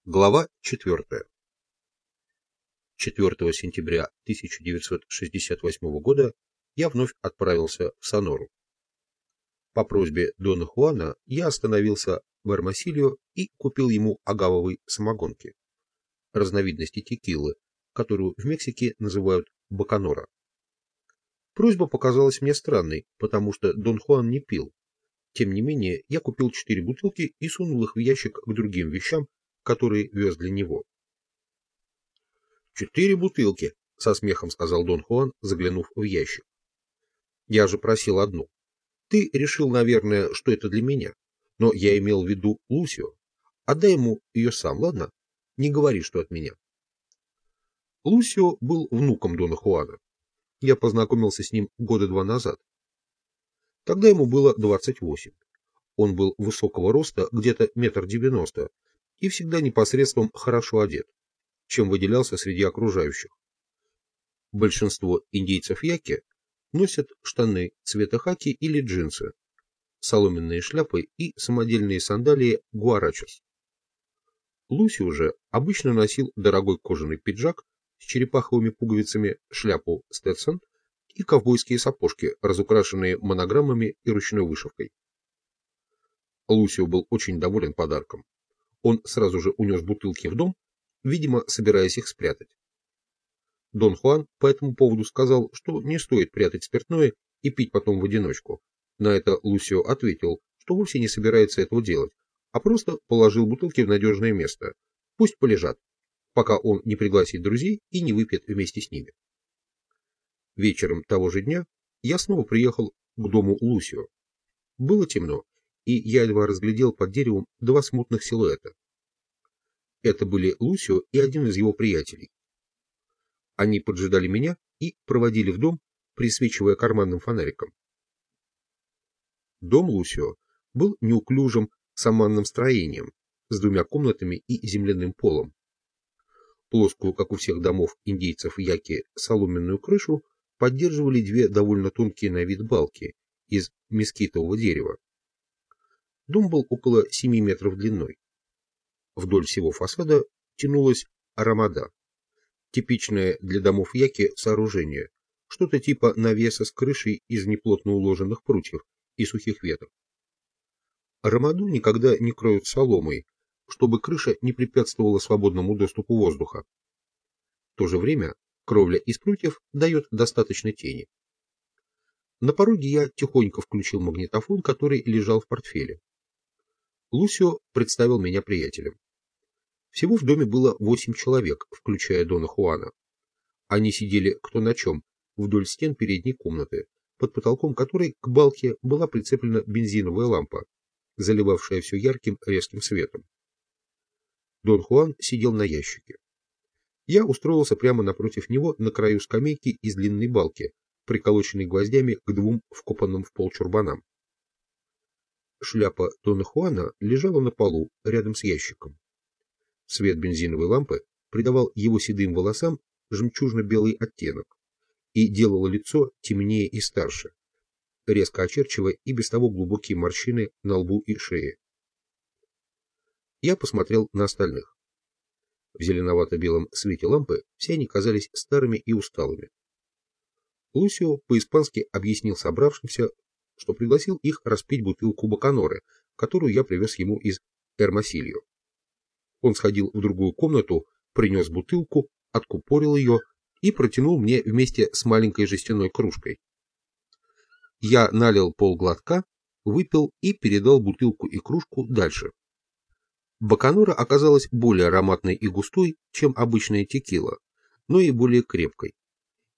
Глава 4. 4 сентября 1968 года я вновь отправился в Сонору. По просьбе Дона Хуана я остановился в Эрмосильо и купил ему агавовой самогонки, разновидности текилы, которую в Мексике называют баканора. Просьба показалась мне странной, потому что Дон Хуан не пил. Тем не менее, я купил 4 бутылки и сунул их в ящик к другим вещам, которые вез для него. 4 бутылки, со смехом сказал Дон Хуан, заглянув в ящик. Я же просил одну. Ты решил, наверное, что это для меня, но я имел в виду Лусио. Отдай ему ее сам, ладно? Не говори, что от меня. Лусио был внуком Дона Хуана. Я познакомился с ним года 2 назад. Тогда ему было 28. Он был высокого роста, где-то 1,90 м, и всегда непосредством хорошо одет, чем выделялся среди окружающих. Большинство индейцев яки носят штаны цвета хаки или джинсы, соломенные шляпы и самодельные сандалии гуарачос. Лусио же обычно носил дорогой кожаный пиджак с черепаховыми пуговицами, шляпу Стетсон и ковбойские сапожки, разукрашенные монограммами и ручной вышивкой. Лусио был очень доволен подарком. Он сразу же унес бутылки в дом, видимо, собираясь их спрятать. Дон Хуан по этому поводу сказал, что не стоит прятать спиртное и пить потом в одиночку. На это Лусио ответил, что вовсе не собирается этого делать, а просто положил бутылки в надежное место. Пусть полежат, пока он не пригласит друзей и не выпьет вместе с ними. Вечером того же дня я снова приехал к дому Лусио. Было темно, и я едва разглядел под деревом 2 смутных силуэта. Это были Лусио и один из его приятелей. Они поджидали меня и проводили в дом, присвечивая карманным фонариком. Дом Лусио был неуклюжим саманным строением с 2 комнатами и земляным полом. Плоскую, как у всех домов индейцев яки, соломенную крышу поддерживали 2 довольно тонкие на вид балки из мескитового дерева. Дом был около 7 метров длиной. Вдоль всего фасада тянулась арамада, типичное для домов яки сооружение, что-то типа навеса с крышей из неплотно уложенных прутьев и сухих веток. Арамаду никогда не кроют соломой, чтобы крыша не препятствовала свободному доступу воздуха. В то же время кровля из прутьев дает достаточно тени. На пороге я тихонько включил магнитофон, который лежал в портфеле. Лусио представил меня приятелям. Всего в доме было 8 человек, включая Дона Хуана. Они сидели кто на чем, вдоль стен передней комнаты, под потолком которой к балке была прицеплена бензиновая лампа, заливавшая все ярким резким светом. Дон Хуан сидел на ящике. Я устроился прямо напротив него на краю скамейки из длинной балки, приколоченной гвоздями к 2 вкопанным в пол чурбанам. Шляпа Дона Хуана лежала на полу, рядом с ящиком. Свет бензиновой лампы придавал его седым волосам жемчужно-белый оттенок и делало лицо темнее и старше, резко очерчивая и без того глубокие морщины на лбу и шее. Я посмотрел на остальных. В зеленовато-белом свете лампы все они казались старыми и усталыми. Лусио по-испански объяснил собравшимся, что пригласил их распить бутылку баканоры, которую я привез ему из Эрмосильо. Он сходил в другую комнату, принес бутылку, откупорил ее и протянул мне вместе с маленькой жестяной кружкой. Я налил полглотка, выпил и передал бутылку и кружку дальше. Баканора оказалась более ароматной и густой, чем обычная текила, но и более крепкой.